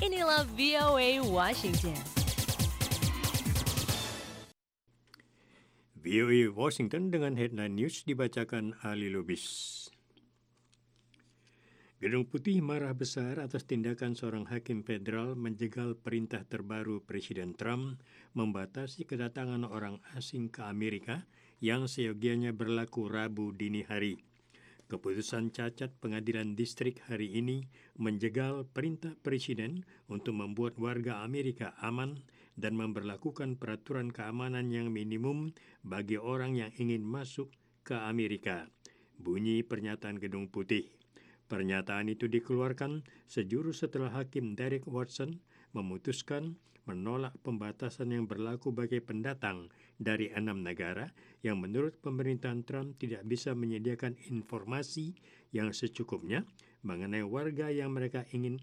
Inilah VOA Washington. VOA Washington dengan headline news dibacakan Ali Lubis. Gedung Putih marah besar atas tindakan seorang hakim federal menjegal perintah terbaru Presiden Trump membatasi kedatangan orang asing ke Amerika yang seyogianya berlaku Rabu dini hari. Keputusan cacat pengadilan distrik hari ini menjegal perintah Presiden untuk membuat warga Amerika aman dan memberlakukan peraturan keamanan yang minimum bagi orang yang ingin masuk ke Amerika. Bunyi pernyataan Gedung Putih. Pernyataan itu dikeluarkan sejuru setelah Hakim Derek Watson memutuskan menolak pembatasan yang berlaku bagi pendatang dari 6 negara yang menurut pemerintahan Trump tidak bisa menyediakan informasi yang secukupnya mengenai warga mereka yang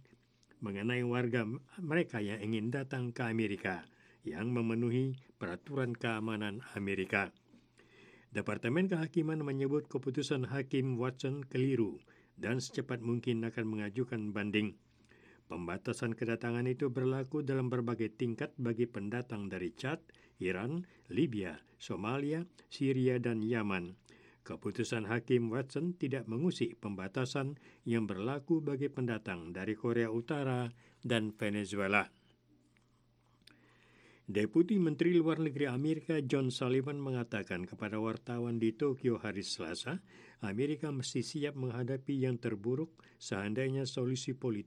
ingin datang ke Amerika yang memenuhi peraturan keamanan Amerika. Departemen Kehakiman menyebut keputusan Hakim Watson keliru dan secepat mungkin akan mengajukan banding. Pembatasan kedatangan itu berlaku dalam berbagai tingkat bagi pendatang dari Chad, Iran, Libya, Somalia, Syria, dan Yaman. Keputusan Hakim Watson tidak mengusik pembatasan yang berlaku bagi pendatang dari Korea Utara dan Venezuela. Deputi Menteri Luar Negeri Amerika John Sullivan mengatakan kepada wartawan di Tokyo hari Selasa, Amerika mesti siap menghadapi yang terburuk seandainya solusi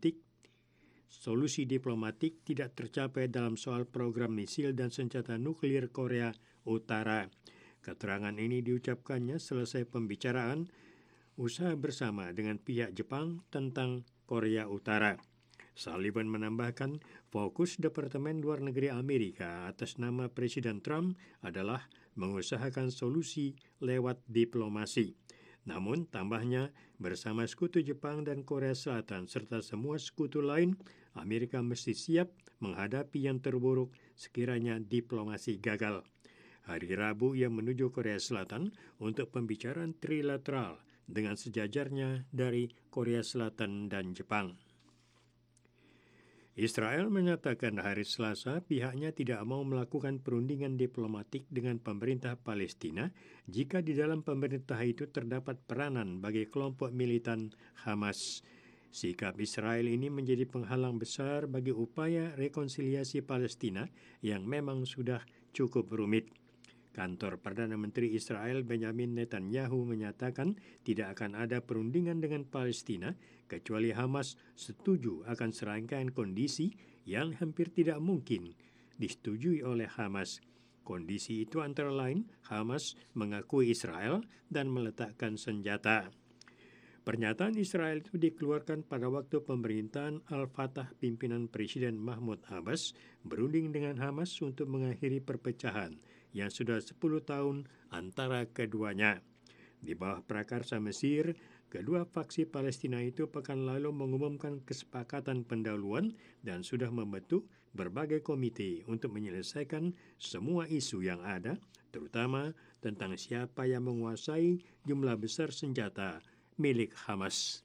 diplomatik tidak tercapai dalam soal program misil dan senjata nuklir Korea Utara. Keterangan ini diucapkannya selesai pembicaraan usaha bersama dengan pihak Jepang tentang Korea Utara. Sullivan menambahkan, fokus Departemen Luar Negeri Amerika atas nama Presiden Trump adalah mengusahakan solusi lewat diplomasi. Namun, tambahnya, bersama sekutu Jepang dan Korea Selatan serta semua sekutu lain, Amerika mesti siap menghadapi yang terburuk sekiranya diplomasi gagal. Hari Rabu ia menuju Korea Selatan untuk pembicaraan trilateral dengan sejajarnya dari Korea Selatan dan Jepang. Israel menyatakan hari Selasa pihaknya tidak mau melakukan perundingan diplomatik dengan pemerintah Palestina jika di dalam pemerintah itu terdapat peranan bagi kelompok militan Hamas. Sikap Israel ini menjadi penghalang besar bagi upaya rekonsiliasi Palestina yang memang sudah cukup rumit. Kantor Perdana Menteri Israel Benjamin Netanyahu menyatakan tidak akan ada perundingan dengan Palestina kecuali Hamas setuju akan serangkaian kondisi yang hampir tidak mungkin disetujui oleh Hamas. Kondisi itu antara lain Hamas mengakui Israel dan meletakkan senjata. Pernyataan Israel itu dikeluarkan pada waktu pemerintahan Al-Fatah pimpinan Presiden Mahmud Abbas berunding dengan Hamas untuk mengakhiri perpecahan yang sudah 10 tahun antara keduanya. Di bawah prakarsa Mesir, kedua faksi Palestina itu pekan lalu mengumumkan kesepakatan pendahuluan dan sudah membentuk berbagai komite untuk menyelesaikan semua isu yang ada, terutama tentang siapa yang menguasai jumlah besar senjata milik Hamas.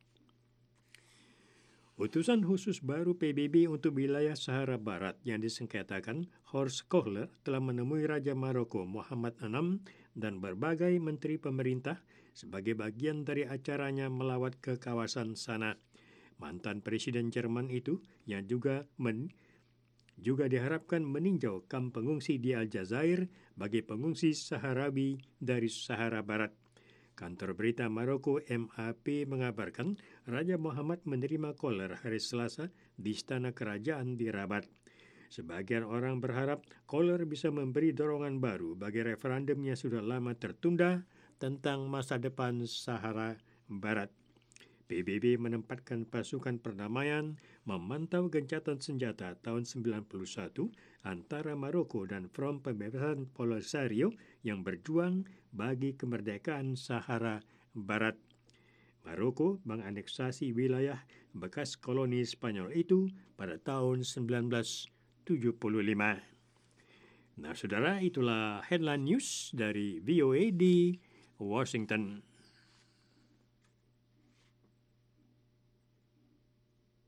Utusan khusus baru PBB untuk wilayah Sahara Barat yang disengketakan, Horst Kohler, telah menemui Raja Maroko Mohammed VI dan berbagai menteri pemerintah sebagai bagian dari acaranya melawat ke kawasan sana. Mantan Presiden Jerman itu yang juga diharapkan meninjau kamp pengungsi di Aljazair bagi pengungsi Sahrawi dari Sahara Barat. Kantor berita Maroko MAP mengabarkan Raja Muhammad menerima Kohler hari Selasa di Istana Kerajaan di Rabat. Sebagian orang berharap Kohler bisa memberi dorongan baru bagi referendum yang sudah lama tertunda tentang masa depan Sahara Barat. PBB menempatkan pasukan perdamaian memantau gencatan senjata tahun 91 antara Maroko dan Front Pembebasan Polisario yang berjuang bagi kemerdekaan Sahara Barat. Maroko menganeksasi wilayah bekas koloni Spanyol itu pada tahun 1975. Nah, saudara, itulah headline news dari VOA di Washington.